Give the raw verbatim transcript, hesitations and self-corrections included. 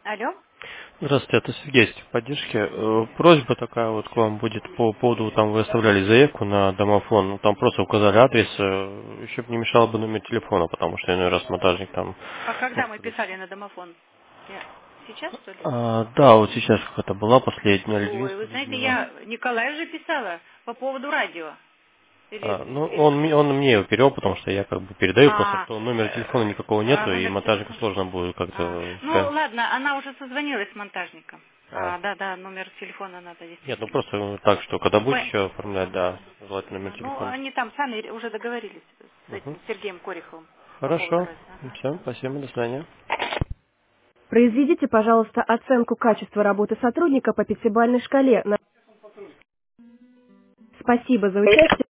Алло? Здравствуйте, это Сергей из поддержки. Э, Просьба такая вот к вам будет по поводу, там вы оставляли заявку на домофон, ну, там просто указали адрес, э, еще бы не мешало бы номер телефона, потому что иной раз монтажник там А когда мы находится. писали на домофон? Я- Сейчас, что ли? А, да, вот сейчас какая-то была последняя или две Ой, вы знаете, справедливо. я Николаю же писала по поводу радио. Или, А, ну, или... он, мне- он мне его перевел, потому что я как бы передаю, просто А, что номера телефона э, никакого а, нету, и номер монтажнику телефона. сложно будет А, как-то ну, сказать. ладно, она уже созвонилась с монтажником. А, А, да, да, номер телефона надо нет, ну действительно. просто так, что когда будете Пон- еще оформлять, да, желательно номер А, ну, телефона. они там сами уже договорились с Угу. этим Сергеем Кореховым по поводу Хорошо. радио. Ага. Все, спасибо, до свидания. Произведите, пожалуйста, оценку качества работы сотрудника по пятибалльной шкале. на- Спасибо за участие.